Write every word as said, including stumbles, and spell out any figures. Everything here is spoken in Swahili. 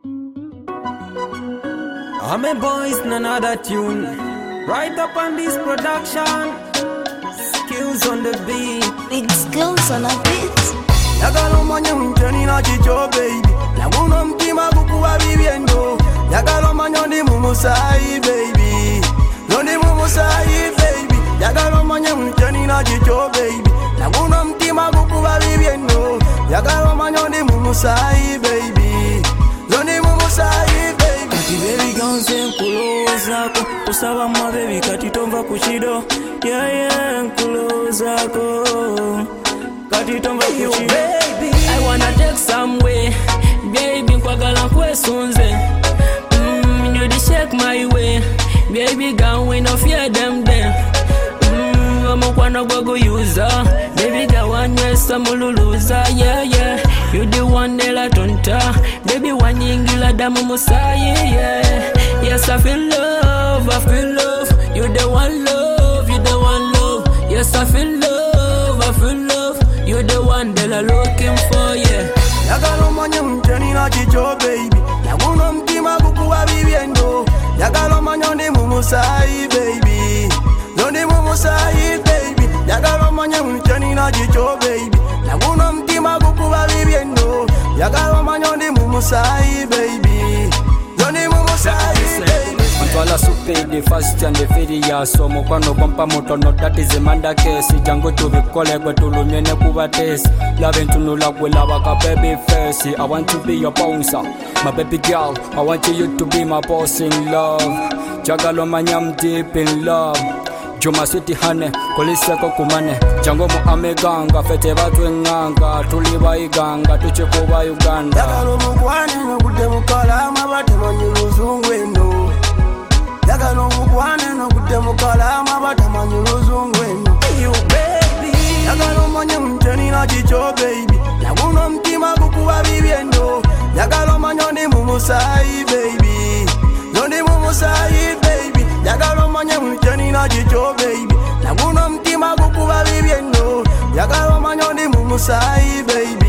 I'm a boys in another tune. Right up on this production. Skills on the beat. Big skills on a beat. Yagalo manya mtani na chicho baby. Naguno mtima kukuwa viviendo. Yagalo manya ndi mumusai baby. Ndi mumusai baby. Yagalo manya mtani na chicho baby. Naguno mtima kukuwa viviendo. Yagalo manya ndi mumusai baby. Ndi mumusai baby. Kati baby ganze nkulozako. Usaba mwa baby kati tomba kuchido. Yeah yeah nkulozako. Kati tomba kuchido. I wanna take some way. Baby kwagala kwesunze. Mmm you di shake my way. Baby girl we no fear them then. Mmm amukwana gwago user. Baby girl wanywe samululuza. Yeah yeah. You the one nela tonta. Baby wanyingila damu musayi. Yeah. Yes I feel love, I feel love. You the one love, you the one love. Yes I feel love, I feel love. You the one that I'm looking for, yeah. Yagalo manya mtani na chicho baby. Naguno mtima kukuwa viviendo. Yagalo manya ndi mumusai baby. Ndi mumusai baby. Yagalo manya mtani na chicho baby. Naguno mtima kukuwa viviendo. Yagalo manya ndi mumusai baby. Ndi mumusai baby. Antwala supidi first and the firiya so mukwano kwampa mutono that is a manda case jango tubikole gwe tulumyene kuba test love ntunula gwe lava ka baby face I want to be your bouncer my baby girl I want you to be my boss in love jagalo manyam deep in love Juma sweetie honey koliseko kumane jango mu ameganga fete batwe nganga tuliba iganga tuchikuba Uganda Yagalo mukwane no kude mukala mabate manyuluzungu eno Yagalo mukwane no kude mukala mabate manyuluzungu eno You baby Yagalo manya mteni na chicho baby Naguno mtima kukuwa viviendo Yagalo manya ndi mumusai baby Ndi mumusai baby Yagalo manya mteni na chicho baby Naguno mtima kukuwa viviendo Yagalo manya ndi mumusai baby